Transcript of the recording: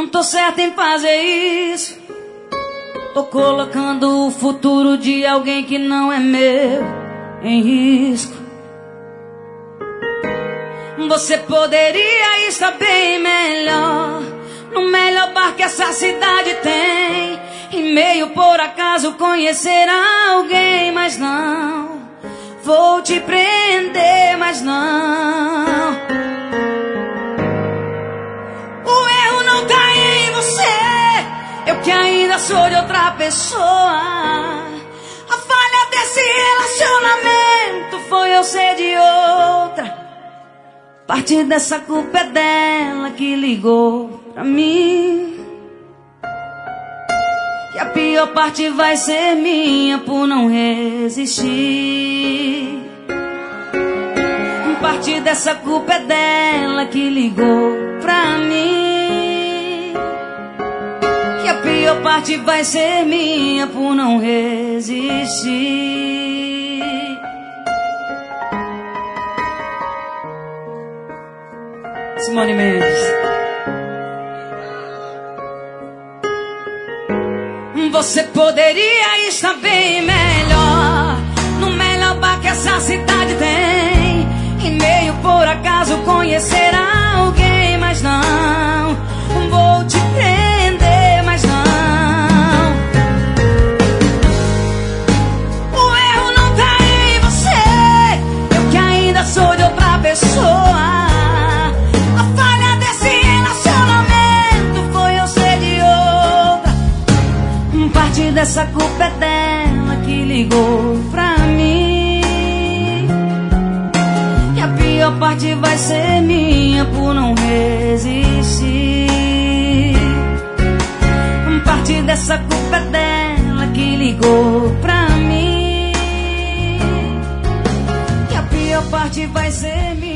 não tô certa em fazer isso. Tô colocando o futuro de alguém que não é meu em risco. Você poderia estar bem melhor, no melhor bar que essa cidade tem, e meio por acaso conhecer alguém. Mas não, vou te prender, mas não. O erro não tá em você, eu que ainda sou de outra pessoa. A falha desse relacionamento foi eu ser de outra. Parte dessa culpa é dela que ligou pra mim. E a pior parte vai ser minha por não resistir. Parte dessa culpa é dela que ligou pra mim. E a pior parte vai ser minha por não resistir. Simone Mendes. Você poderia estar bem melhor, no melhor bar que essa cidade tem, e meio por acaso conhecer alguém. Mas não, vou te prender, mas não. O erro não tá em você, eu que ainda sou de outra pessoa. Parte dessa culpa é dela que ligou pra mim. E a pior parte vai ser minha por não resistir. Parte dessa culpa é dela que ligou pra mim. E a pior parte vai ser minha.